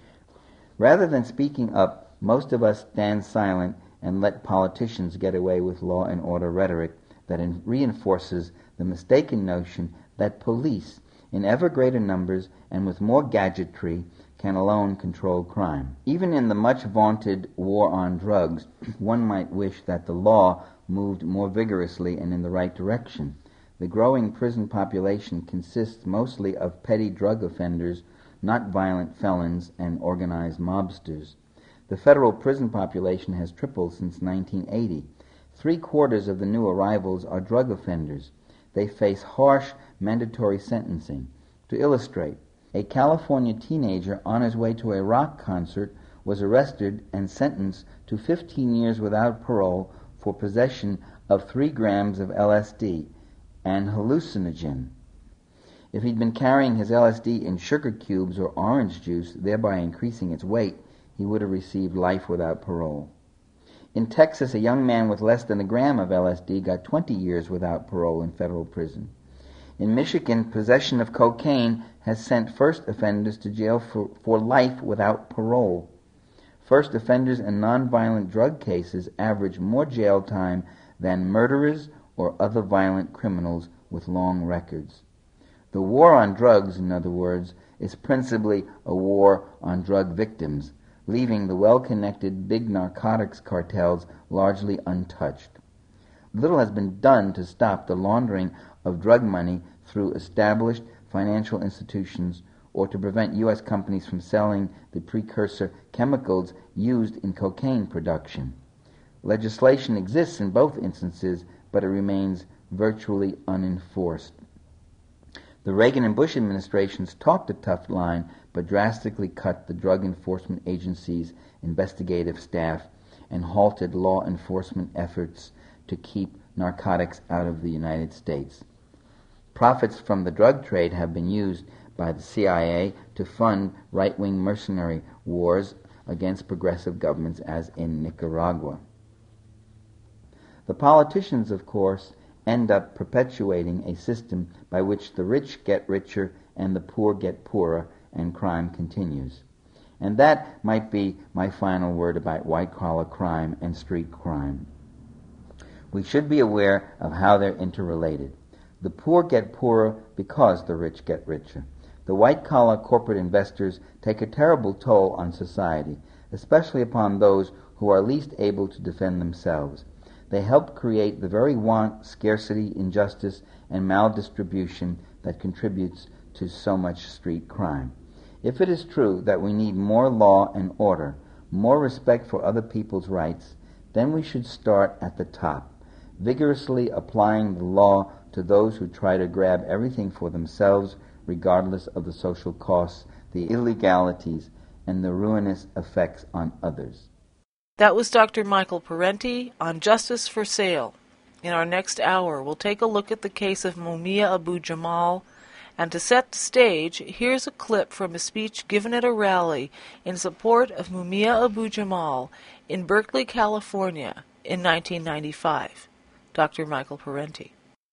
Rather than speaking up, most of us stand silent and let politicians get away with law and order rhetoric that reinforces the mistaken notion that police, in ever greater numbers and with more gadgetry, can alone control crime. Even in the much vaunted war on drugs, one might wish that the law moved more vigorously and in the right direction. The growing prison population consists mostly of petty drug offenders, not violent felons and organized mobsters. The federal prison population has tripled since 1980. 3/4 of the new arrivals are drug offenders. They face harsh mandatory sentencing. To illustrate, a California teenager on his way to a rock concert was arrested and sentenced to 15 years without parole for possession of 3 grams of LSD, an hallucinogen. If he'd been carrying his LSD in sugar cubes or orange juice, thereby increasing its weight, he would have received life without parole. In Texas, a young man with less than a gram of LSD got 20 years without parole in federal prison. In Michigan, possession of cocaine has sent first offenders to jail for life without parole. First offenders in nonviolent drug cases average more jail time than murderers or other violent criminals with long records. The war on drugs, in other words, is principally a war on drug victims, leaving the well-connected big narcotics cartels largely untouched. Little has been done to stop the laundering of drug money through established financial institutions or to prevent U.S. companies from selling the precursor chemicals used in cocaine production. Legislation exists in both instances, but it remains virtually unenforced. The Reagan and Bush administrations talked a tough line, but drastically cut the Drug Enforcement Agency's investigative staff and halted law enforcement efforts to keep narcotics out of the United States. Profits from the drug trade have been used by the CIA to fund right-wing mercenary wars against progressive governments, as in Nicaragua. The politicians, of course, end up perpetuating a system by which the rich get richer and the poor get poorer, and crime continues. And that might be my final word about white-collar crime and street crime. We should be aware of how they're interrelated. The poor get poorer because the rich get richer. The white-collar corporate investors take a terrible toll on society, especially upon those who are least able to defend themselves. They help create the very want, scarcity, injustice, and maldistribution that contributes to so much street crime. If it is true that we need more law and order, more respect for other people's rights, then we should start at the top, vigorously applying the law to those who try to grab everything for themselves, regardless of the social costs, the illegalities, and the ruinous effects on others. That was Dr. Michael Parenti on Justice for Sale. In our next hour, we'll take a look at the case of Mumia Abu-Jamal, and to set the stage, here's a clip from a speech given at a rally in support of Mumia Abu-Jamal in Berkeley, California in 1995. Dr. Michael Parenti.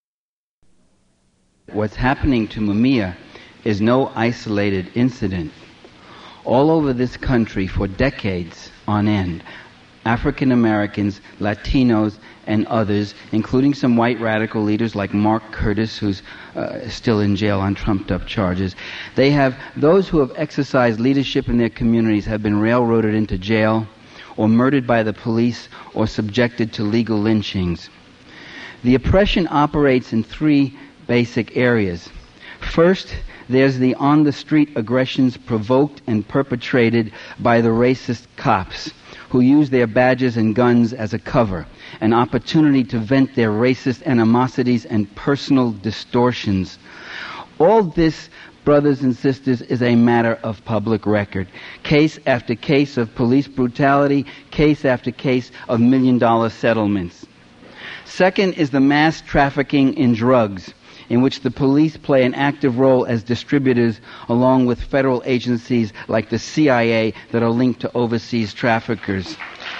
What's happening to Mumia is no isolated incident. All over this country for decades on end, African Americans, Latinos, and others, including some white radical leaders like Mark Curtis, who's still in jail on trumped-up charges. Those who have exercised leadership in their communities have been railroaded into jail or murdered by the police or subjected to legal lynchings. The oppression operates in three basic areas. First, there's the on-the-street aggressions provoked and perpetrated by the racist cops, who use their badges and guns as a cover, an opportunity to vent their racist animosities and personal distortions. All this, brothers and sisters, is a matter of public record. Case after case of police brutality, case after case of million-dollar settlements. Second is the mass trafficking in drugs, in which the police play an active role as distributors along with federal agencies like the CIA that are linked to overseas traffickers.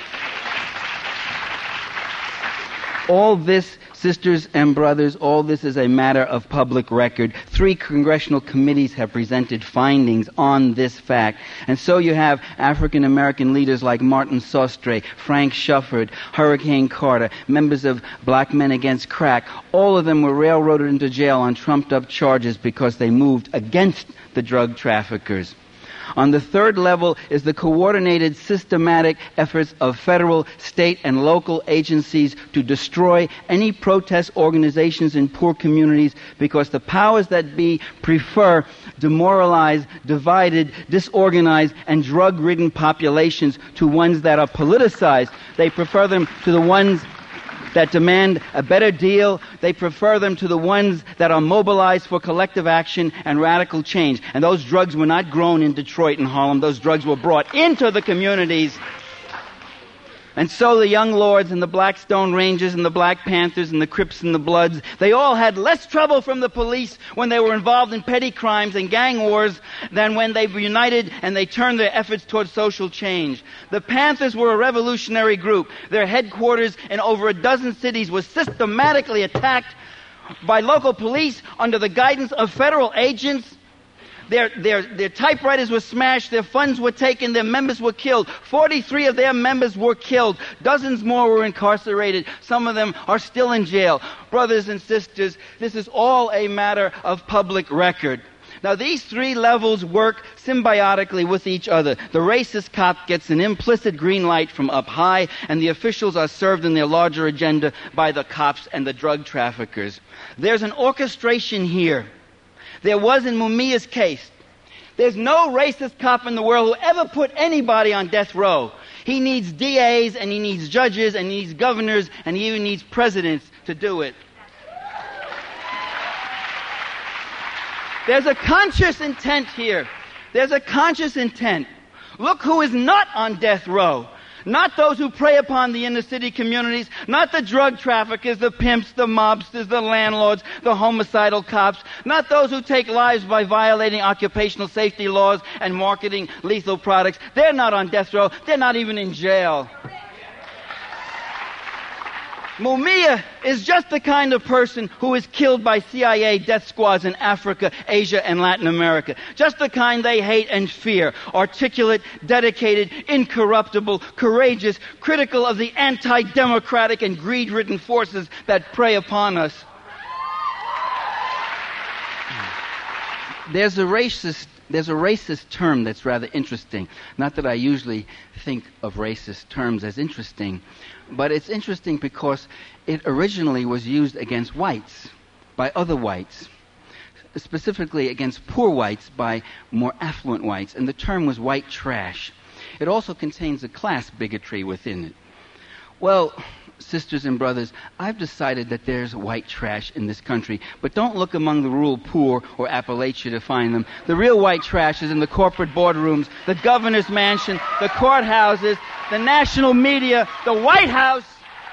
All this, sisters and brothers, all this is a matter of public record. 3 congressional committees have presented findings on this fact. And so you have African American leaders like Martin Sostre, Frank Shufford, Hurricane Carter, members of Black Men Against Crack. All of them were railroaded into jail on trumped-up charges because they moved against the drug traffickers. On the third level is the coordinated, systematic efforts of federal, state, and local agencies to destroy any protest organizations in poor communities because the powers that be prefer demoralized, divided, disorganized, and drug-ridden populations to ones that are politicized. They prefer them to the ones that demand a better deal. They prefer them to the ones that are mobilized for collective action and radical change. And those drugs were not grown in Detroit and Harlem. Those drugs were brought into the communities. And so the Young Lords and the Blackstone Rangers and the Black Panthers and the Crips and the Bloods, they all had less trouble from the police when they were involved in petty crimes and gang wars than when they united and they turned their efforts towards social change. The Panthers were a revolutionary group. Their headquarters in over a dozen cities was systematically attacked by local police under the guidance of federal agents. Their typewriters were smashed, their funds were taken, their members were killed. 43 of their members were killed. Dozens more were incarcerated. Some of them are still in jail. Brothers and sisters, this is all a matter of public record. Now, these 3 levels work symbiotically with each other. The racist cop gets an implicit green light from up high, and the officials are served in their larger agenda by the cops and the drug traffickers. There's an orchestration here. There was in Mumia's case. There's no racist cop in the world who ever put anybody on death row. He needs DAs, and he needs judges, and he needs governors, and he even needs presidents to do it. There's a conscious intent here. There's a conscious intent. Look who is not on death row. Not those who prey upon the inner city communities, not the drug traffickers, the pimps, the mobsters, the landlords, the homicidal cops, not those who take lives by violating occupational safety laws and marketing lethal products. They're not on death row. They're not even in jail. Mumia is just the kind of person who is killed by CIA death squads in Africa, Asia, and Latin America. Just the kind they hate and fear. Articulate, dedicated, incorruptible, courageous, critical of the anti-democratic and greed-ridden forces that prey upon us. There's a racist term that's rather interesting. Not that I usually think of racist terms as interesting, but it's interesting because it originally was used against whites by other whites, specifically against poor whites by more affluent whites, and the term was white trash. It also contains a class bigotry within it. Well, sisters and brothers, I've decided that there's white trash in this country, but don't look among the rural poor or Appalachia to find them. The real white trash is in the corporate boardrooms, the governor's mansion, the courthouses, the national media, the White House.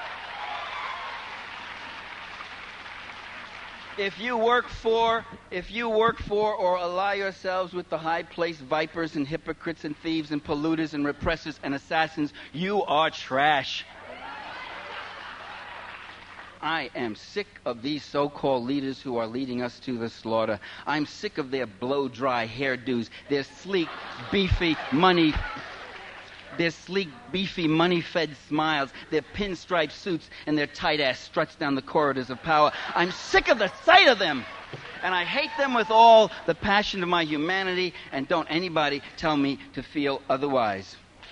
If you work for or ally yourselves with the high-placed vipers and hypocrites and thieves and polluters and repressors and assassins, you are trash. I am sick of these so-called leaders who are leading us to the slaughter. I'm sick of their blow-dry hairdos, their sleek, beefy, money-fed smiles, their pinstripe suits, and their tight-ass struts down the corridors of power. I'm sick of the sight of them, and I hate them with all the passion of my humanity, and don't anybody tell me to feel otherwise.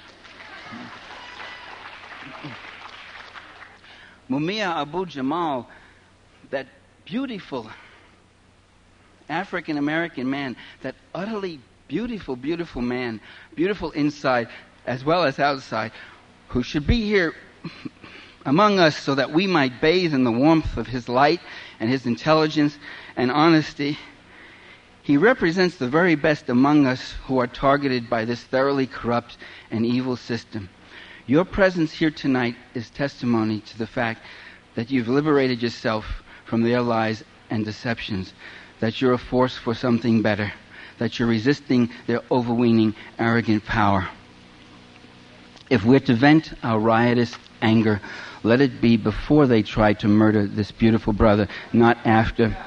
Mumia Abu-Jamal, that beautiful African-American man, that utterly beautiful, beautiful man, beautiful inside as well as outside, who should be here among us so that we might bathe in the warmth of his light and his intelligence and honesty. He represents the very best among us who are targeted by this thoroughly corrupt and evil system. Your presence here tonight is testimony to the fact that you've liberated yourself from their lies and deceptions, that you're a force for something better, that you're resisting their overweening, arrogant power. If we're to vent our riotous anger, let it be before they try to murder this beautiful brother, not after.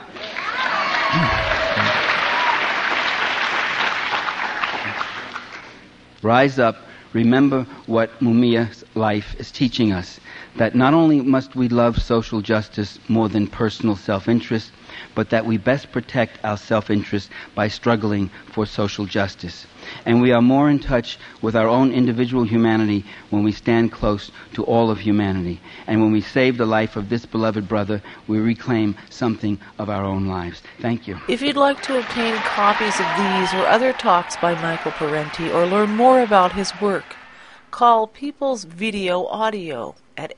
Rise up. Remember what Mumia's life is teaching us, that not only must we love social justice more than personal self-interest, but that we best protect our self-interest by struggling for social justice. And we are more in touch with our own individual humanity when we stand close to all of humanity. And when we save the life of this beloved brother, we reclaim something of our own lives. Thank you. If you'd like to obtain copies of these or other talks by Michael Parenti or learn more about his work, call People's Video Audio at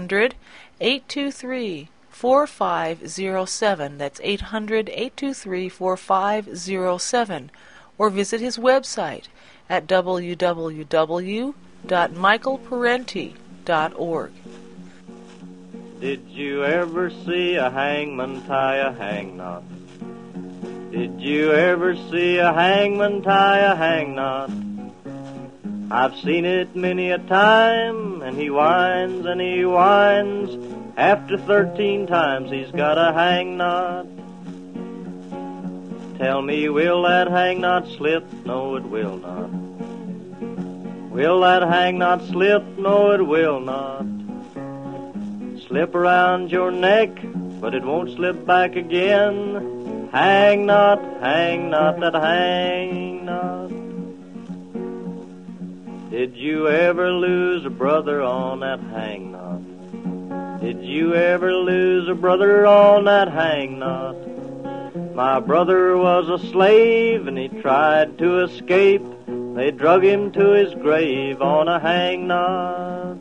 800-823-4507. That's 800-823-4507. Or visit his website at www.michaelparenti.org. Did you ever see a hangman tie a hang knot? Did you ever see a hangman tie a hang knot? I've seen it many a time, and he whines and he whines. After 13 times he's got a hang knot. Tell me, will that hang knot slip? No, it will not. Will that hang knot slip? No, it will not. Slip around your neck, but it won't slip back again. Hang knot, that hang knot. Did you ever lose a brother on that hang knot? Did you ever lose a brother on that hang knot? My brother was a slave and he tried to escape. They drug him to his grave on a hang knot.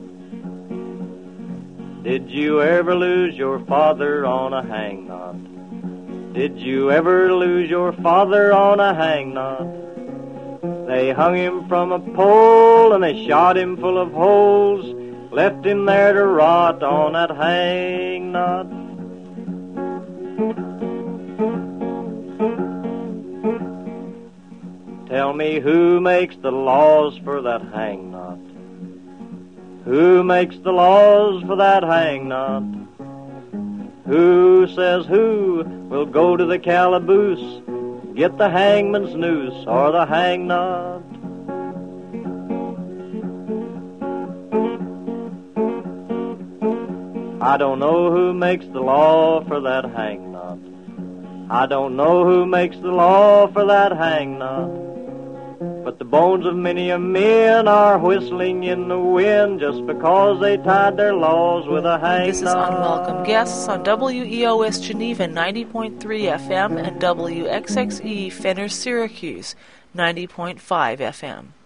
Did you ever lose your father on a hang knot? Did you ever lose your father on a hang knot? They hung him from a pole and they shot him full of holes, left him there to rot on that hang knot. Tell me, who makes the laws for that hang knot? Who makes the laws for that hang knot? Who says who will go to the calaboose, get the hangman's noose or the hang knot? I don't know who makes the law for that hang knot. I don't know who makes the law for that hang knot. But the bones of many a men are whistling in the wind just because they tied their laws with a hang knot. This is Unwelcome Guests on WEOS Geneva 90.3 FM and WXXE Fenner Syracuse 90.5 FM.